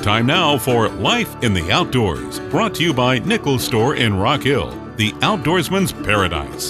Time now for Life in the Outdoors, brought to you by Nichols Store in Rock Hill, the outdoorsman's paradise.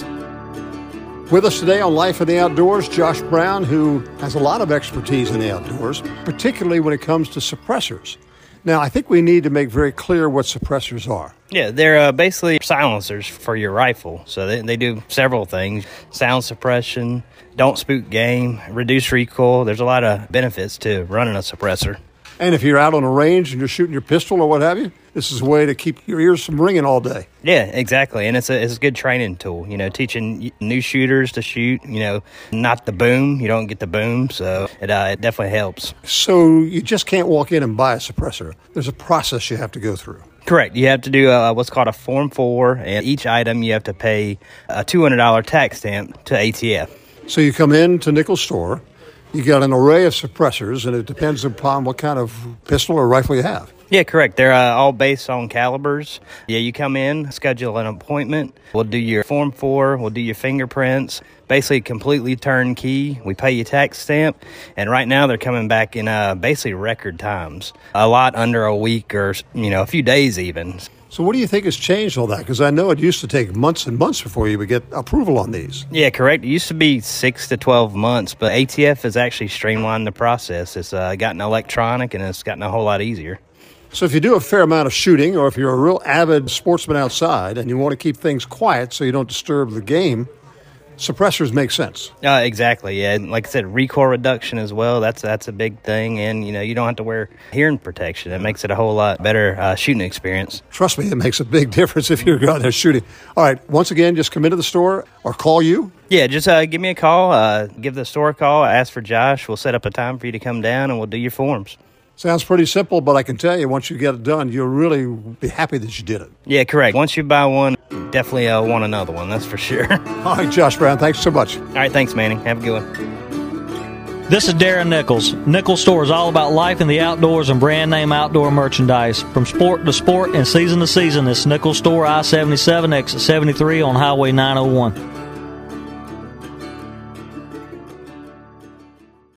With us today on Life in the Outdoors, Josh Brown, who has a lot of expertise in the outdoors, particularly when it comes to suppressors. Now, I think we need to make very clear what suppressors are. Yeah, they're basically silencers for your rifle. So they do several things. Sound suppression, don't spook game, reduce recoil. There's a lot of benefits to running a suppressor. And if you're out on a range and you're shooting your pistol or what have you, this is a way to keep your ears from ringing all day. Yeah, exactly. And it's a good training tool, teaching new shooters to shoot, not the boom. You don't get the boom, so it definitely helps. So you just can't walk in and buy a suppressor. There's a process you have to go through. Correct. You have to do what's called a Form 4, and each item you have to pay a $200 tax stamp to ATF. So you come in to Nichols Store, you got an array of suppressors, and it depends upon what kind of pistol or rifle you have. Yeah, correct. They're all based on calibers. Yeah, you come in, schedule an appointment. We'll do your Form 4. We'll do your fingerprints. Basically, completely turnkey. We pay you tax stamp. And right now, they're coming back in basically record times. A lot under a week or, a few days even. So what do you think has changed all that? Because I know it used to take months and months before you would get approval on these. Yeah, correct. It used to be 6 to 12 months, but ATF has actually streamlined the process. It's gotten electronic, and it's gotten a whole lot easier. So if you do a fair amount of shooting, or if you're a real avid sportsman outside and you want to keep things quiet so you don't disturb the game, suppressors make sense. Exactly, yeah. And like I said, recoil reduction as well, that's a big thing. And, you don't have to wear hearing protection. It makes it a whole lot better shooting experience. Trust me, it makes a big difference if you're out there shooting. All right, once again, just come into the store or call you. Yeah, just give me a call. Give the store a call. Ask for Josh. We'll set up a time for you to come down, and we'll do your forms. Sounds pretty simple, but I can tell you, once you get it done, you'll really be happy that you did it. Yeah, correct. Once you buy one, definitely want another one, that's for sure. All right, Josh Brown, thanks so much. All right, thanks, Manny. Have a good one. This is Darren Nichols. Nichols Store is all about life in the outdoors and brand name outdoor merchandise. From sport to sport and season to season, it's Nichols Store, I-77, exit 73 on Highway 901.